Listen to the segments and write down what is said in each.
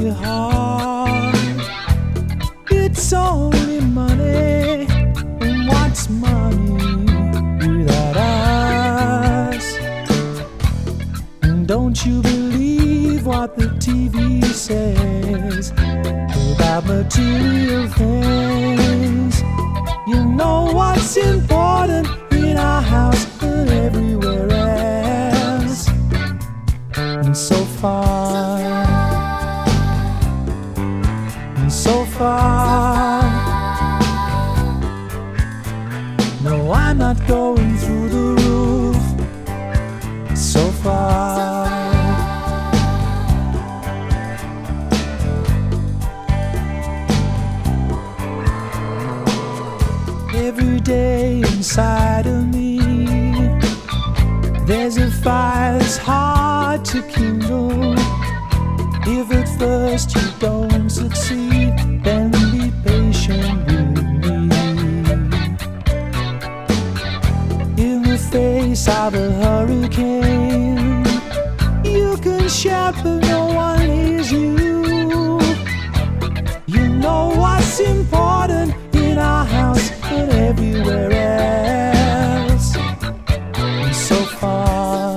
you hard. It's only money, and what's money without us? And don't you believe what the TV says about material things. You know what's important in our house and everywhere else. And so far, no, I'm not going through the roof. So far, every day inside of me, there's a fire that's hard to kindle. If at first you don't succeed, then be patient with me. In the face of a hurricane, you can shout but no one hears you. You know what's important in our house and everywhere else. And so far,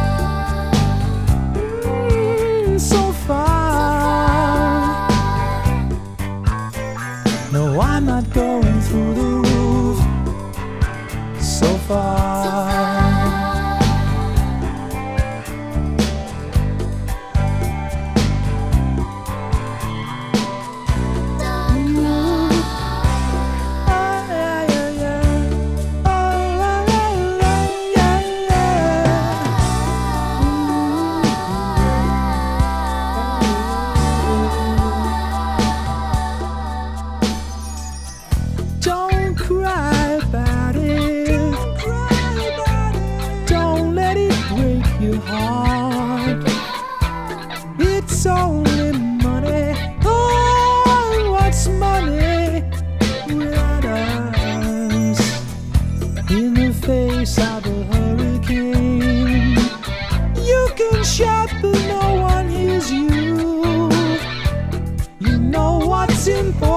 no, I'm not going through the roof. So far, don't cry about it. Don't let it break your heart. It's only money. Oh, what's money without us? In the face of a hurricane, you can shout but no one hears you. You know what's important